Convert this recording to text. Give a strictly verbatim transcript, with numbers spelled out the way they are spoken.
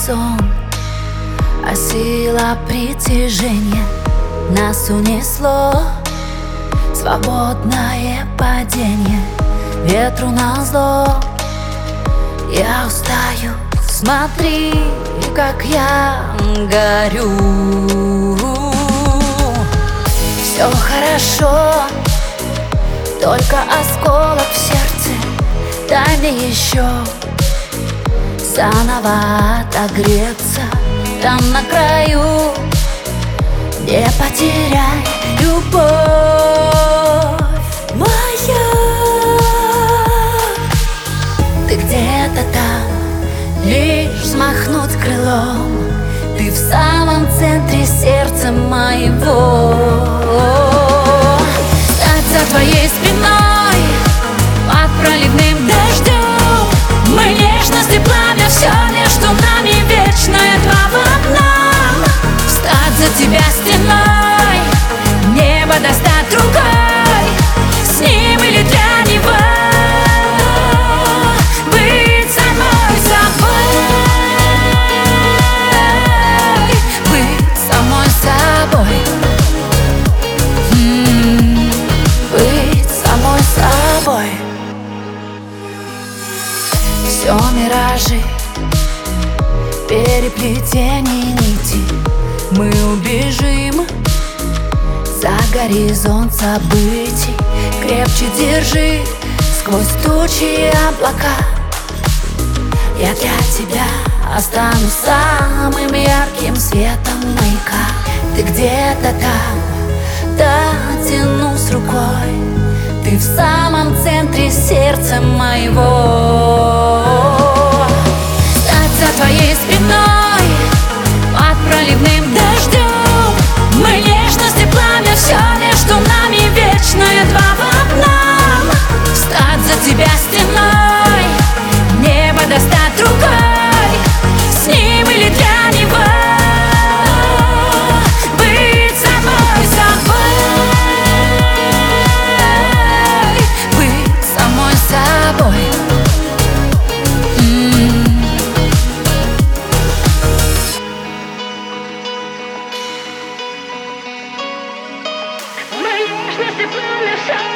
сон, а сила притяжения нас унесло. Свободное падение ветру назло. Я устаю, смотри, как я горю. Все хорошо, только осколок в сердце. Дай мне еще заново отогреться. Там на краю не потеряй любовь моя. Ты где-то там, лишь взмахнуть крылом. Ты в самом центре сердца моего. Стать за твоей спиной под проливным дождем. Мы нежность и пламя, все между нами вечное два в одном. Встать за тебя стеной, небо достать рукой, с ним или для него. Быть самой собой, быть самой собой, М-м, быть самой собой. Все миражи, переплетение нитей. Мы убежим за горизонт событий. Крепче держи сквозь тучи и облака. Я для тебя останусь самым ярким светом маяка. Ты где-то там, дотянусь рукой. Ты в самом центре сердца моего. Стать за твоей спиной под проливным дождем. Мы нежность и пламя, все между нами вечное два в одном. Встать за тебя стеной, небо достать рукой, с ним или для него. Быть самой собой, быть самой собой. М-м. Мы нежность и пламя, все